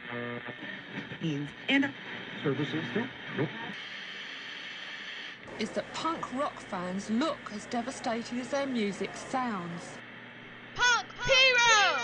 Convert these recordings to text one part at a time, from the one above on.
And services. Nope. Is that punk rock fans look as devastating as their music sounds. Punk Hero!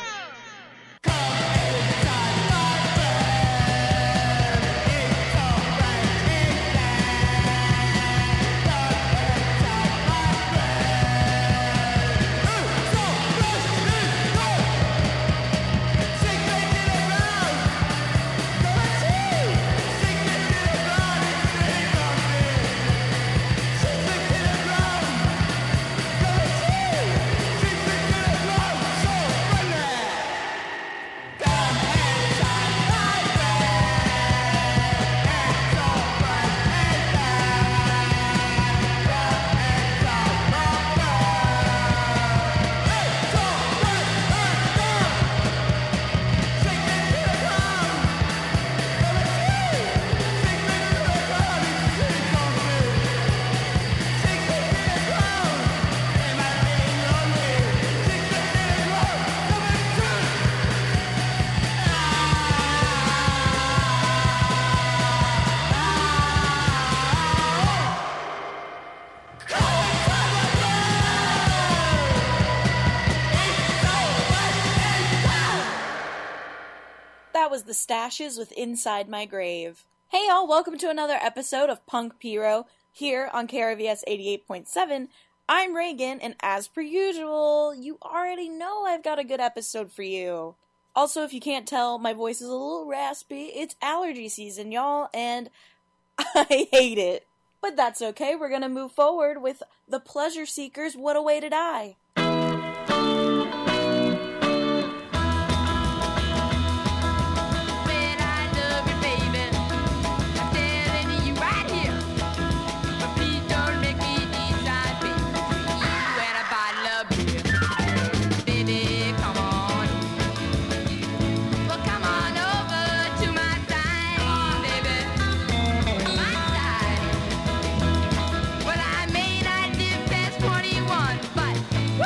That was the Stashes with Inside My Grave. Hey y'all, welcome to another episode of Punk Pyro here on KRVS 88.7. I'm Reagan, and as per usual, you already know I've got a good episode for you. Also, if you can't tell, my voice is a little raspy. It's allergy season, y'all, and I hate it. But that's okay, we're gonna move forward with The Pleasure Seekers, What a Way to Die. Well, I may not live past 21, but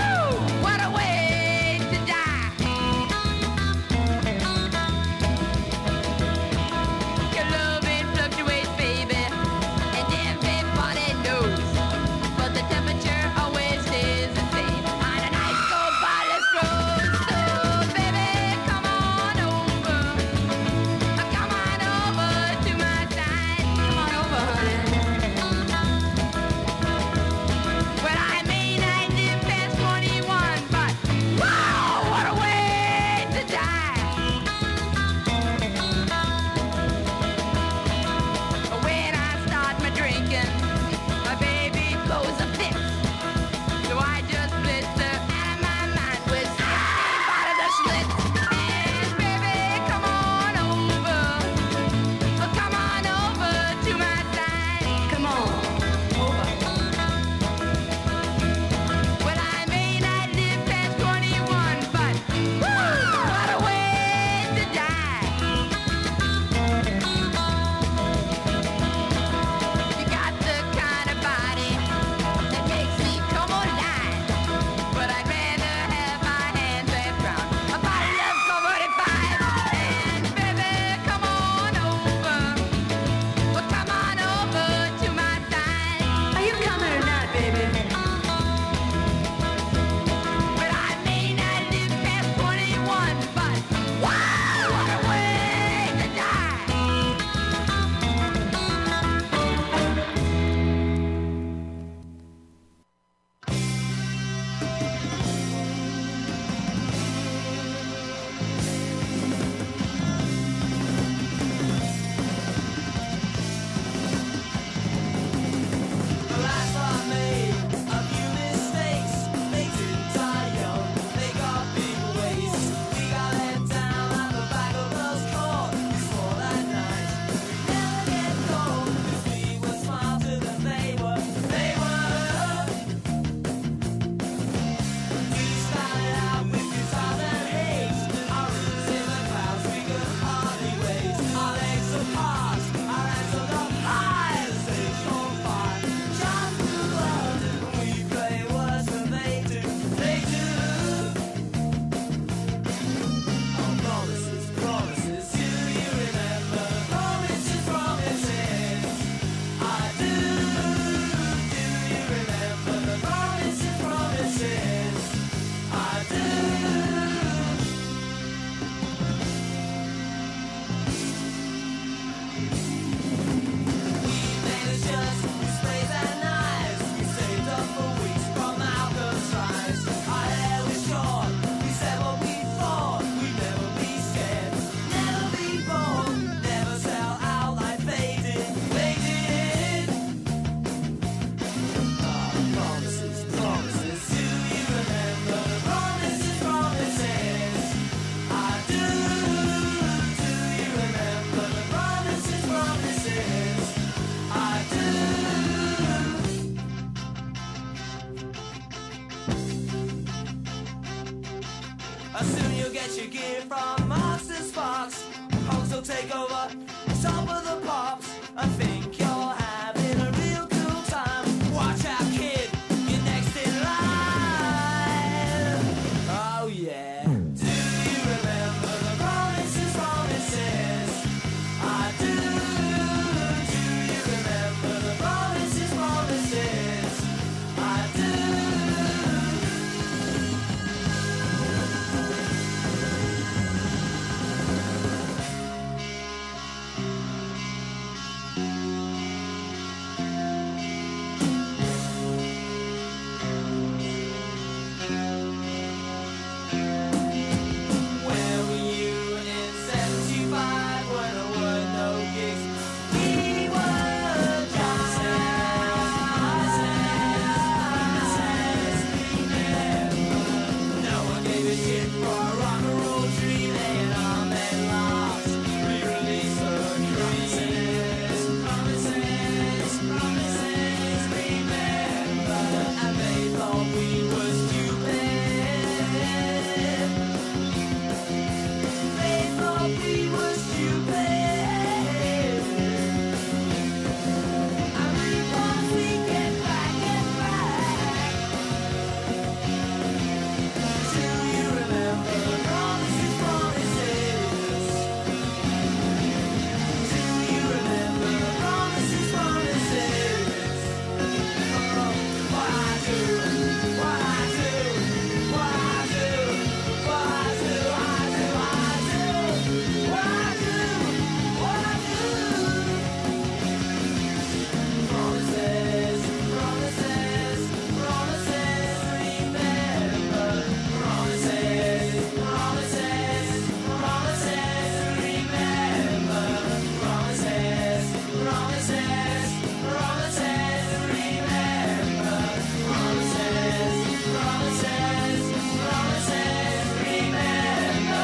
will take over. Top of the pops, I think you're having a real cool time. Watch out, kid, you're next in line. Oh yeah. Do you remember the promises, promises? I do. Do you remember the promises, promises? I do. Where were you in 75 when there were no gigs? We were no one gave a shit for a rock and roll dream, and our men lost. Re-release the promises, promises, promises. Remember, and they thought we were stupid. They thought we were stupid. And we thought we'd get back and back. Do you remember the promises, promises? Do you remember the promises, promises? Oh, what I do, what I do, what I do, what I do, I do, I do, what I do, what I do. Promises, promises, promises, remember. Promises, promises, promises, remember. Promises, promises, promises, remember. Promises, promises, promises, remember.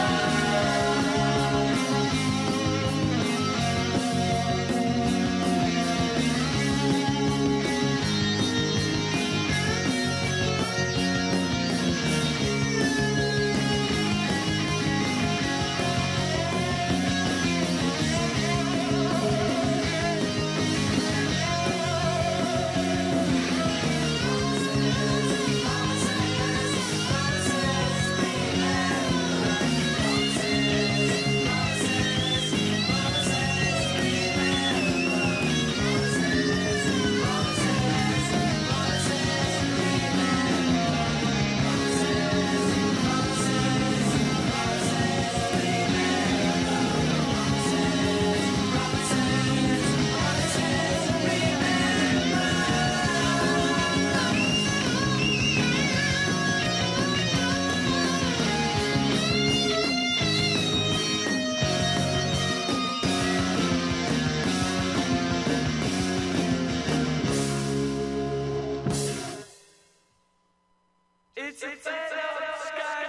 It's a fatal sky.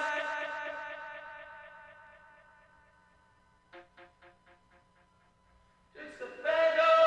It's a fatal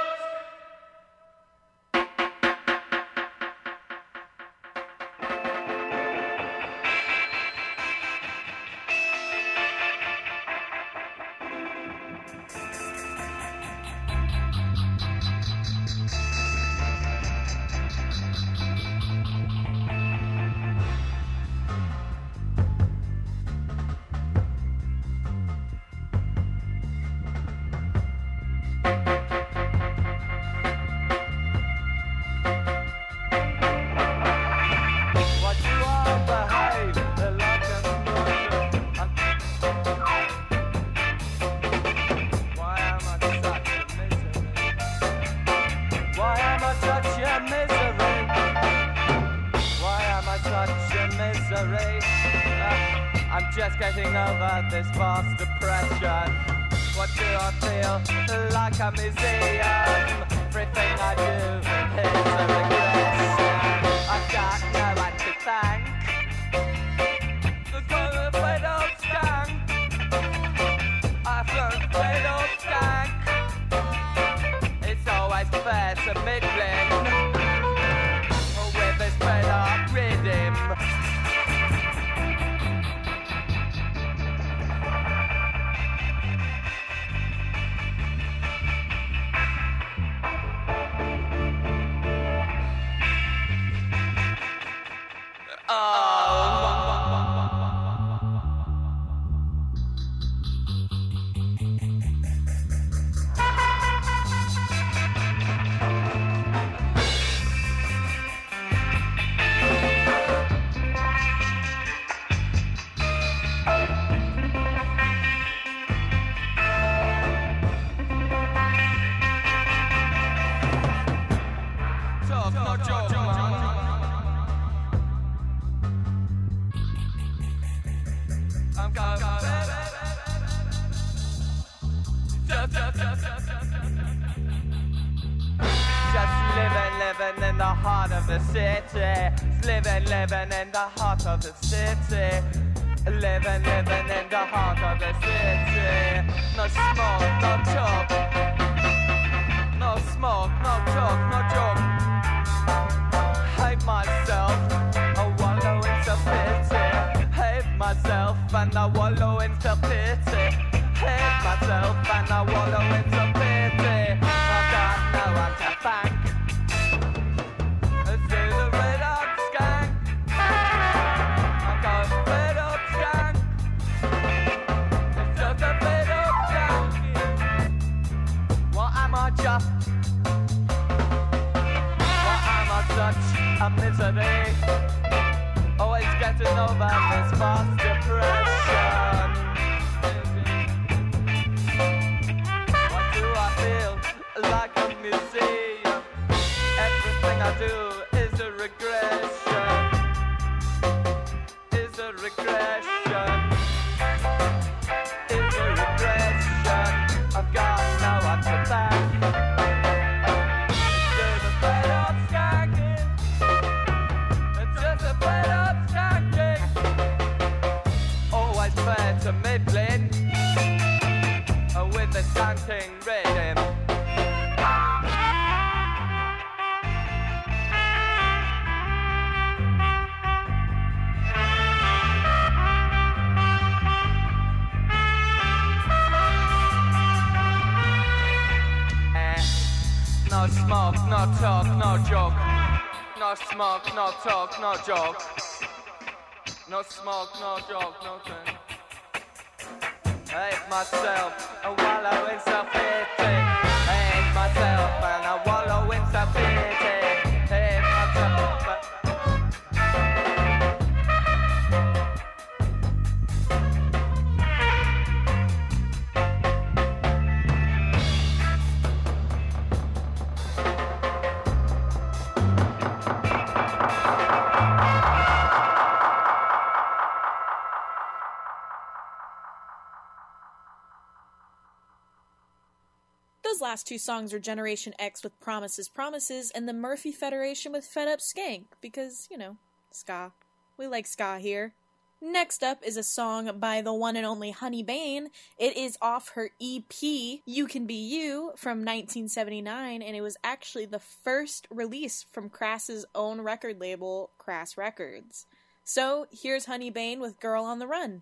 What you all behave like a murder. Why am I such a misery? Why am I such a misery? Why am I such a misery? I'm just getting over this vast depression. What do I feel? Like a museum. Everything I do is a regression. I've got no one to thank. The kind of fatal skank. I've learned fatal skank. It's always fair to middling with this fatal rhythm. living in the heart of the city. Living in the heart of the city. Living in the heart of the city. No smoke, no joke. No smoke, no joke, no joke. Hate myself, I wallow in self-pity. Hate myself and I wallow in self-pity. Hate myself and I wallow in self-pity. I got no one to thank. To the red hot skank. I got a red hot skank. It's just a red hot skank. What am I just? What am I such a misery? Always getting over this fast depression. Why do I feel like a museum? Everything I do is a regression. Is a regression. Is a regression. I've got no one to thank. It's just a bed of skanking. It's just a bed of skanking. Always fair to middling. With the skanking rhythm. No smoke, no talk, no joke. No smoke, no talk, no joke. No smoke, no joke, no thing. Hate myself and wallow in self-pity. Hate myself and I wallow in self-pity. Hate myself but Those last two songs are Generation X with Promises, Promises, and the Murphy Federation with Fed Up Skank, because, you know, ska. We like ska here. Next up is a song by the one and only Honey Bane. It is off her EP, You Can Be You, from 1979, and it was actually the first release from Crass's own record label, Crass Records. So, here's Honey Bane with Girl on the Run.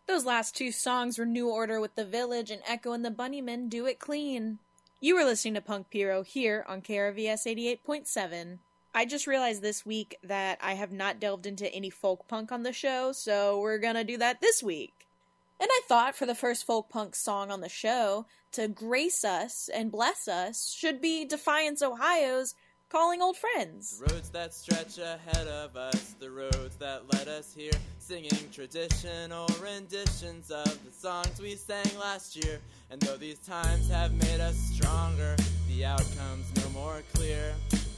Those last two songs were New Order with The Village and Echo and the Bunnymen, Do It Clean. You were listening to Punk Pyro here on KRVS 88.7. I just realized this week that I have not delved into any folk punk on the show, so we're gonna do that this week. And I thought for the first folk punk song on the show, to grace us and bless us, should be Defiance, Ohio's Calling Old Friends. The roads that stretch ahead of us, the roads that led us here, singing traditional renditions of the songs we sang last year. And though these times have made us stronger, the outcome's no more clear.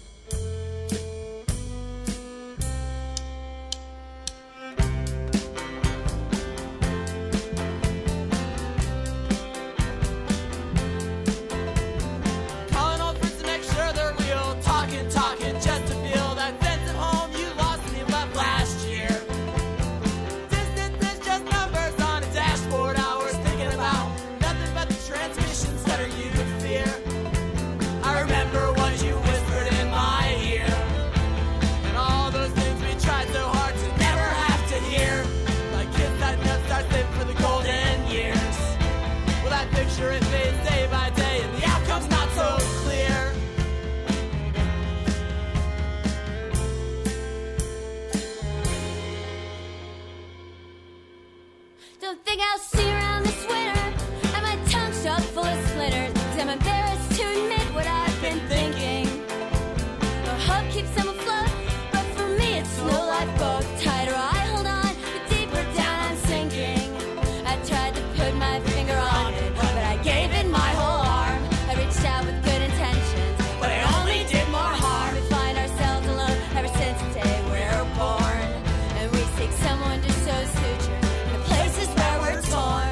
Talking just to feel that sense of home you lost when you left last year. Distance is just numbers on a dashboard. Hours thinking about nothing but the transmissions that are you to fear. I remember what you whispered in my ear, and all those things we tried so hard to never have to hear. Like kids that just start living for the golden years. Well, that picture it fades day by day, and the outcome's not so clear. Don't think I'll see you around this winter, and my tongue's stuck full of splinters. I'm embarrassed to admit what I've been thinking. Our hope keeps them afloat, but for me it's no lifeboat. Tighter I hold on, but deeper down I'm sinking. I tried to put my finger on it, but I gave it my whole arm. I reached out with good intentions, but it only did more harm. We find ourselves alone ever since the day we were born, and we seek someone to sew sutures. Places where we're torn.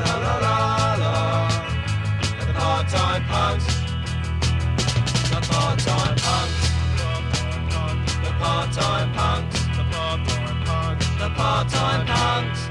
The part-time punks. The part part-time punks.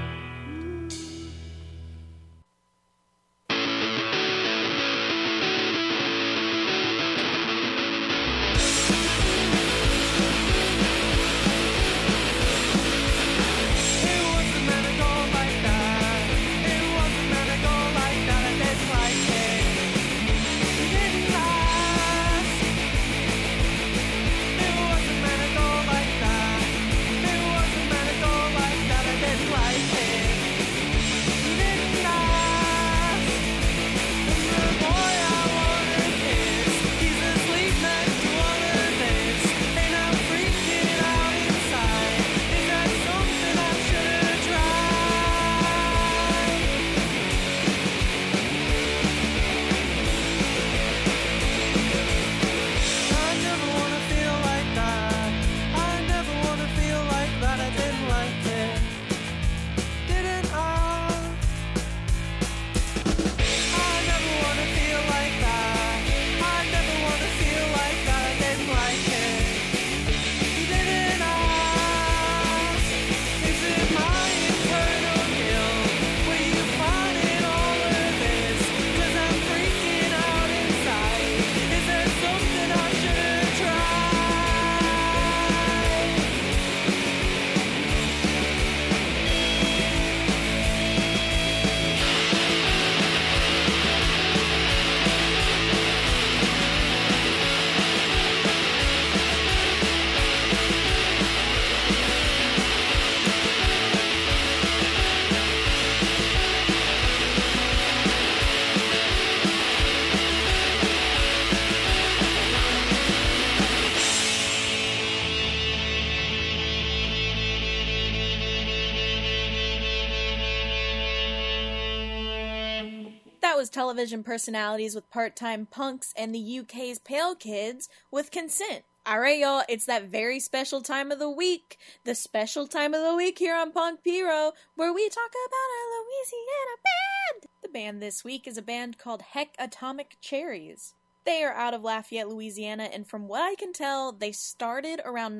That was television personalities with part-time punks and the UK's Pale Kids with Consent. Alright y'all, it's that very special time of the week, the special time of the week here on Punk Piro, where we talk about a Louisiana band! The band this week is a band called Heck-Atomic Cherries. They are out of Lafayette, Louisiana, and from what I can tell, they started around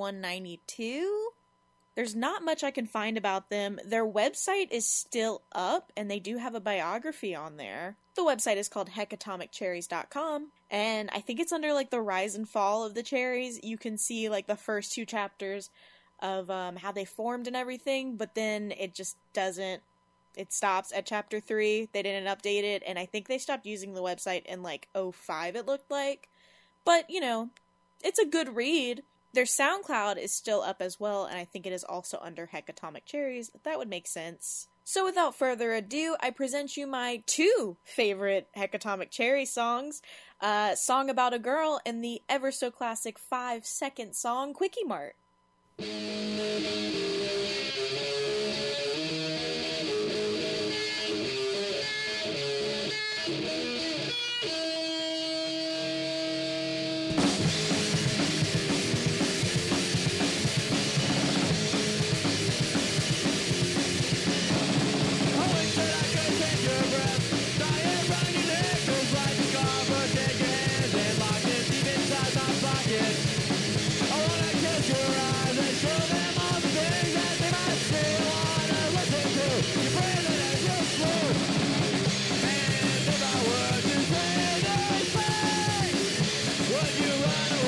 91-92? There's not much I can find about them. Their website is still up, and they do have a biography on there. The website is called heckatomiccherries.com, and I think it's under, like, the rise and fall of the Cherries. You can see, like, the first 2 chapters of how they formed and everything, but then it just doesn't. It stops at chapter 3. They didn't update it, and I think they stopped using the website in, like, 05, it looked like. But, you know, it's a good read. Their SoundCloud is still up as well, and I think it is also under Heck-Atomic Cherries. That would make sense. So without further ado, I present you my 2 favorite Heck-Atomic Cherry songs. Song About a Girl and the ever-so-classic 5-second song, Quickie Mart. Would you run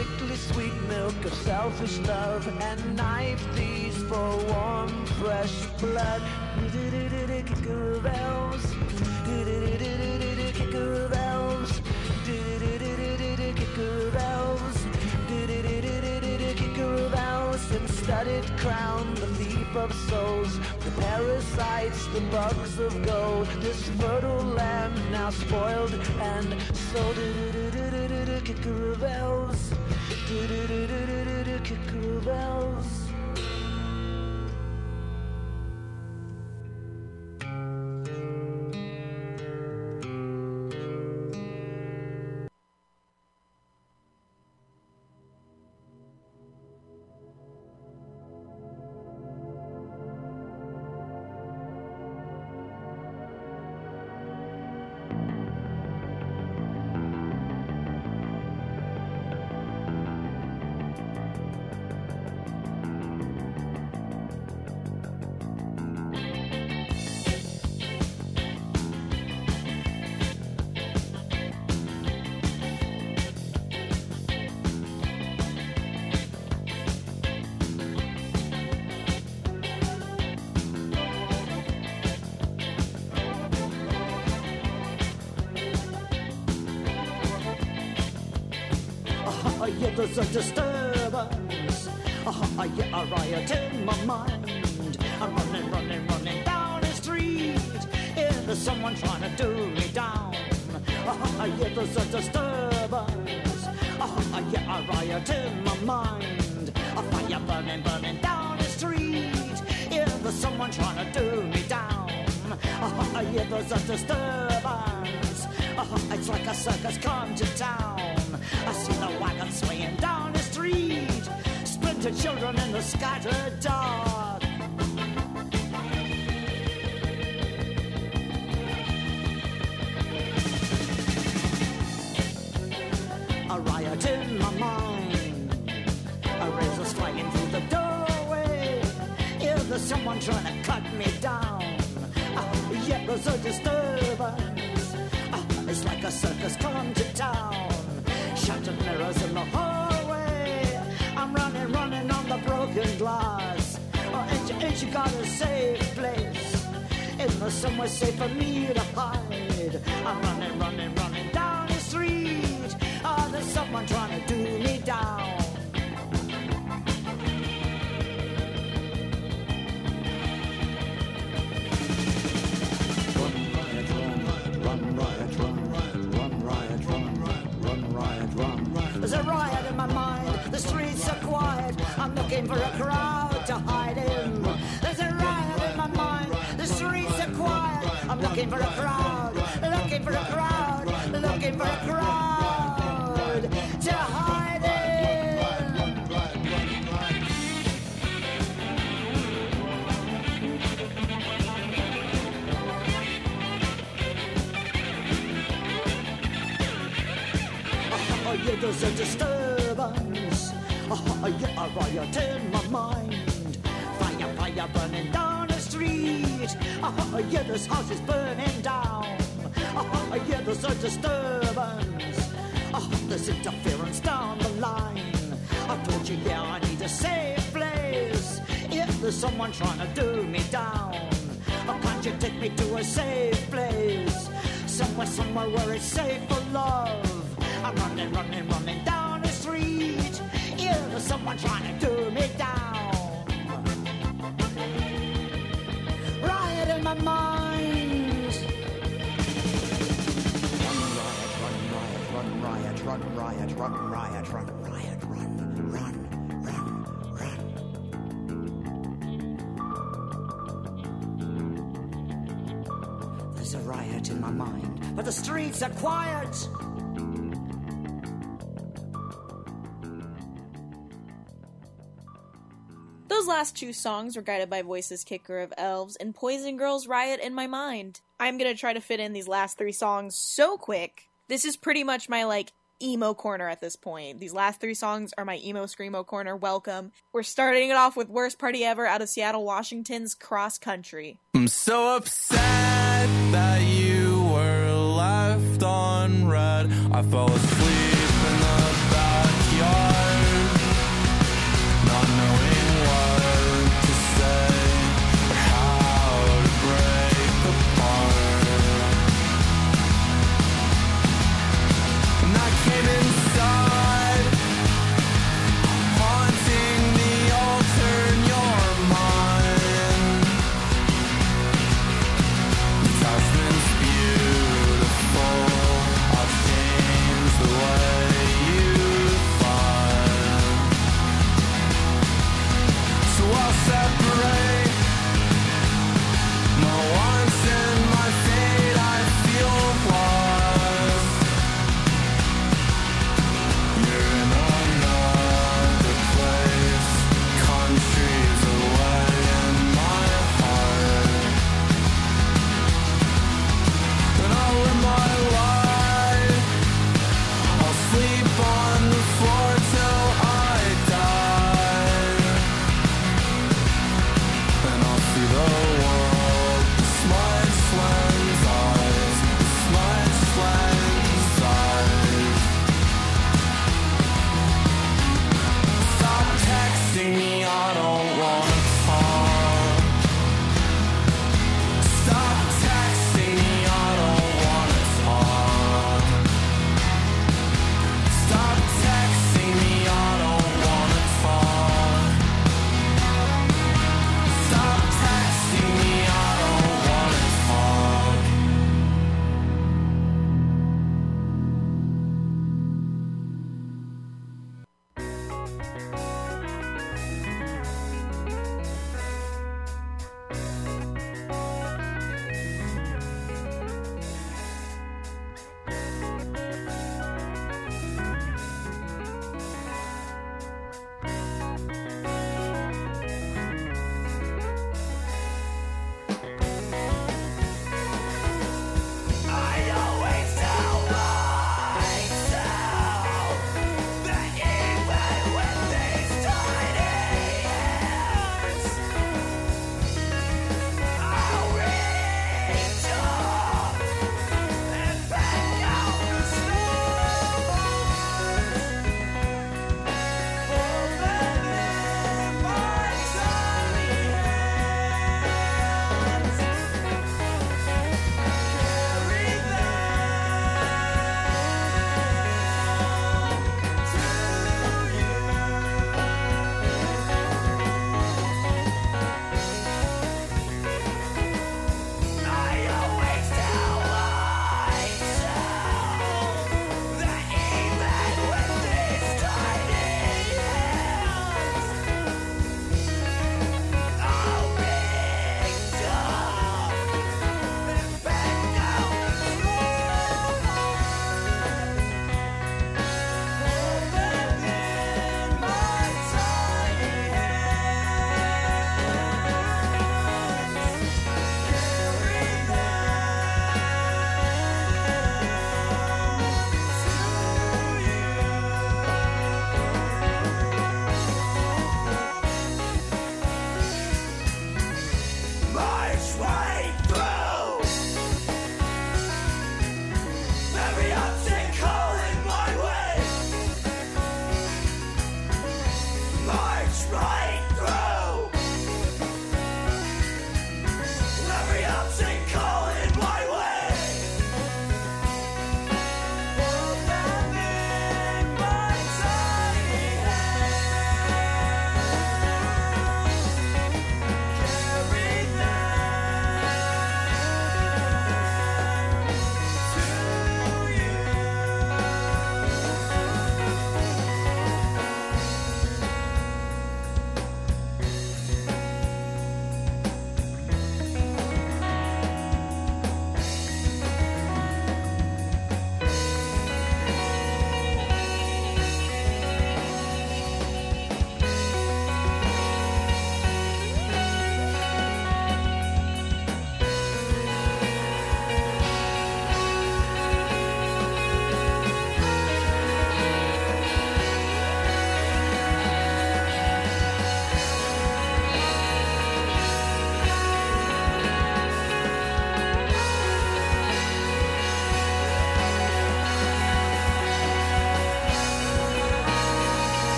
sickly sweet milk of selfish love and knife these for warm, fresh blood. Kicker of elves, kicker of elves, kicker of elves, kicker of elves, and studded crown, the thief of souls, the parasites, the bugs of gold, this fertile land now spoiled and sold. Kicker of elves, kicker of elves. Yeah, there's a disturbance. Yeah, a riot in my mind. I'm running down the street. Yeah, there's someone trying to do me down. Yeah, there's a disturbance. Yeah, a riot in my mind. A fire burning down the street. Yeah, there's someone trying to do me down. Yeah, there's a disturbance. It's like a circus come to town. I see the wagon swinging down the street, splintered children in the scattered dark. A riot in my mind, a razor's flying through the doorway. Yeah, there's someone trying to cut me down. Yeah, there's a disturbance. It's like a circus come to town. Shattered mirrors in the hallway. I'm running on the broken glass. Ain't you got a safe place? Is there somewhere safe for me to hide? I'm running down the street. There's someone trying to do me down. There's a riot in my mind, the streets are quiet, I'm looking for a crowd to hide in. There's a riot in my mind, the streets are quiet, I'm looking for a crowd, looking for a crowd, looking for a crowd to hide in. Yeah, there's a disturbance. Yeah, a riot in my mind. Fire burning down the street. Yeah, this house is burning down. Yeah, there's a disturbance. There's interference down the line. I told you, yeah, I need a safe place. Yeah, there's someone trying to do me down. Can't you take me to a safe place? Somewhere where it's safe for love. I'm running down the street. Yeah, there's someone trying to do me down. Riot in my mind. Run riot. There's a riot in my mind, but the streets are quiet. Those last two songs were guided by Voices Kicker of Elves and Poison Girls' Riot in My Mind. I'm gonna try to fit in these last three songs so quick. This is pretty much my, emo corner at this point. These last three songs are my emo screamo corner. Welcome. We're starting it off with Worst Party Ever out of Seattle, Washington's Cross Country. I'm so upset that you were left on red. I fell asleep in the backyard.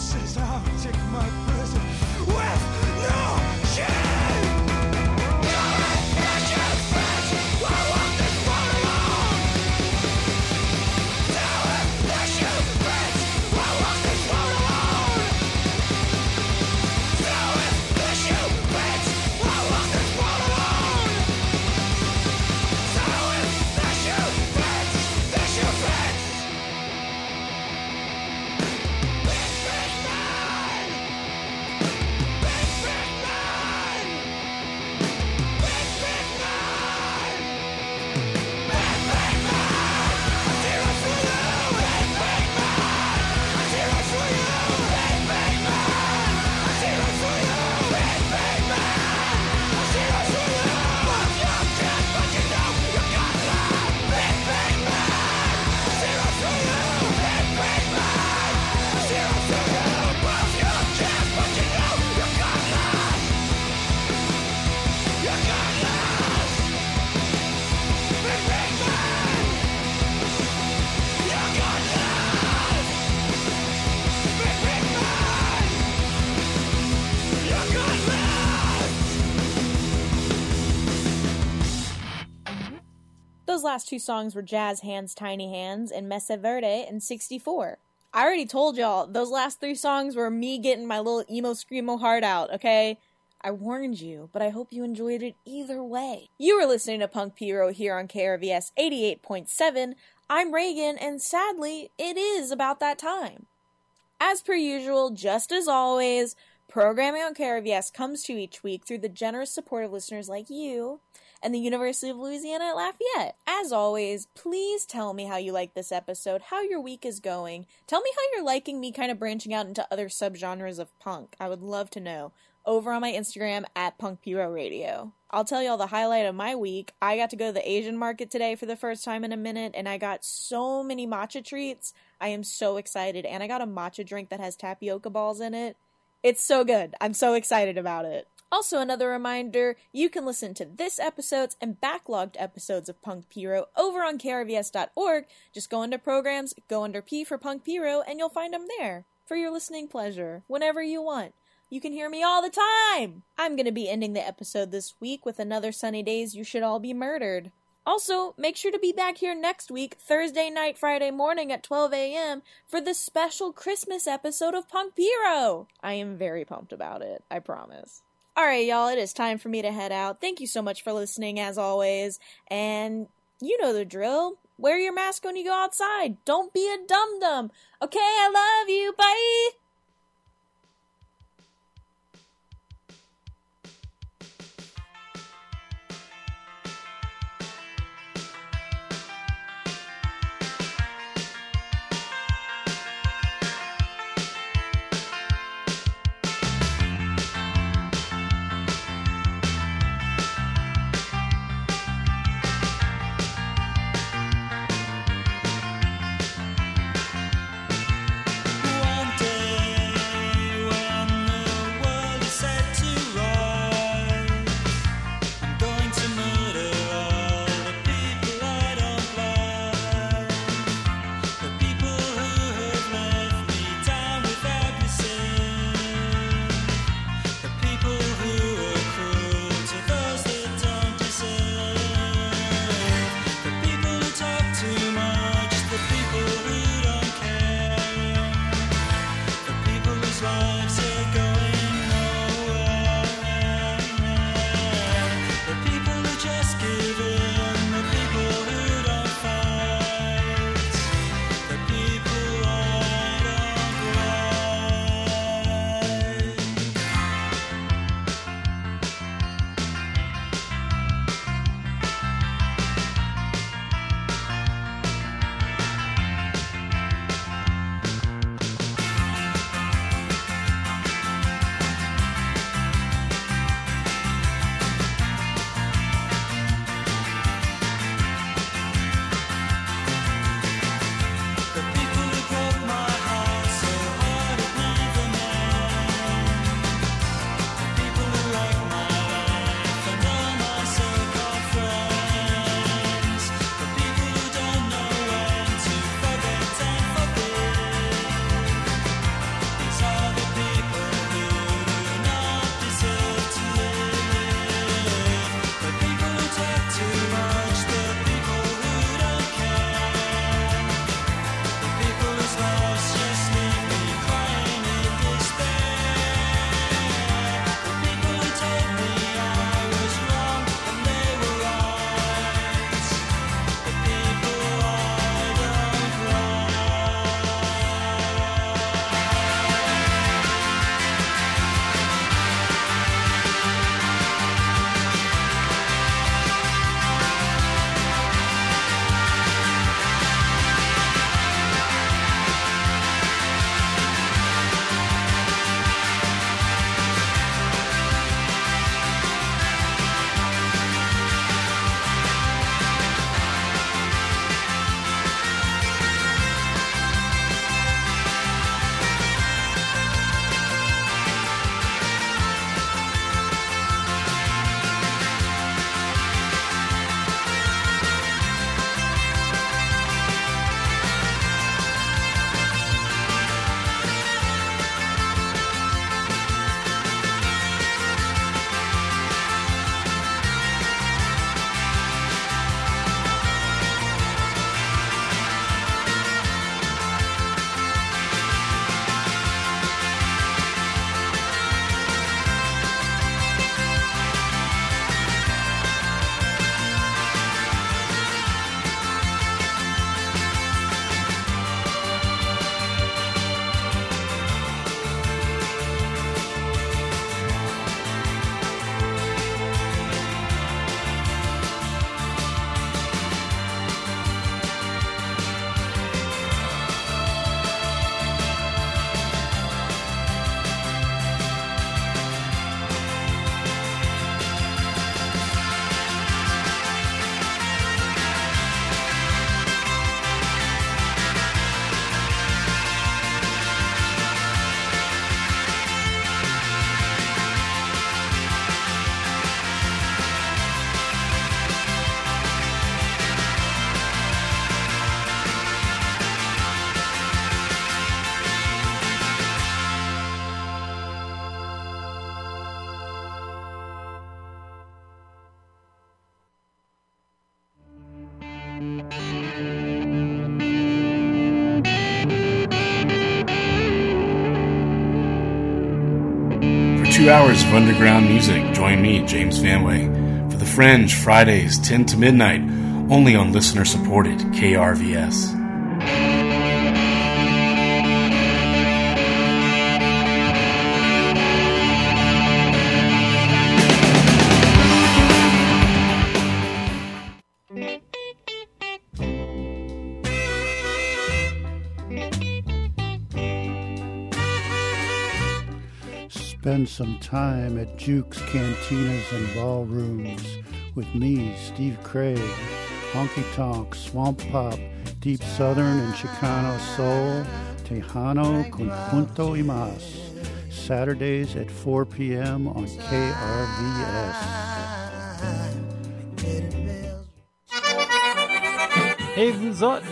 says I'll take my prison with no shame. Those last two songs were Jazz Hands, Tiny Hands, and Mesa Verde in 64. I already told y'all, those last three songs were me getting my little emo screamo heart out, okay? I warned you, but I hope you enjoyed it either way. You are listening to Punk Piro here on KRVS 88.7. I'm Reagan, and sadly, it is about that time. As per usual, just as always, programming on KRVS comes to you each week through the generous support of listeners like you and the University of Louisiana at Lafayette. As always, please tell me how you like this episode, how your week is going. Tell me how you're liking me kind of branching out into other subgenres of punk. I would love to know. Over on my Instagram at Punk Piro Radio. I'll tell y'all the highlight of my week. I got to go to the Asian market today for the first time in a minute, and I got so many matcha treats. I am so excited, and I got a matcha drink that has tapioca balls in it. It's so good. I'm so excited about it. Also, another reminder, you can listen to this episode's and backlogged episodes of Punk Piro over on krvs.org. Just go into programs, go under P for Punk Piro, and you'll find them there for your listening pleasure, whenever you want. You can hear me all the time! I'm going to be ending the episode this week with another Sunny Days You Should All Be Murdered. Also, make sure to be back here next week, Thursday night, Friday morning at 12 a.m. for the special Christmas episode of Punk Piro! I am very pumped about it, I promise. Alright, y'all, it is time for me to head out. Thank you so much for listening, as always. And you know the drill. Wear your mask when you go outside. Don't be a dum-dum. Okay, I love you. Bye! Wanted 2 hours of underground music. Join me, James Vanway, for The Fringe, Fridays, 10 to midnight, only on listener-supported KRVS. Spend some time at Jukes, Cantinas, and Ballrooms with me, Steve Craig, Honky Tonk, Swamp Pop, Deep Southern and Chicano Soul, Tejano con Punto y Mas. Saturdays at 4 p.m. on KRVS. Hey, vous autres,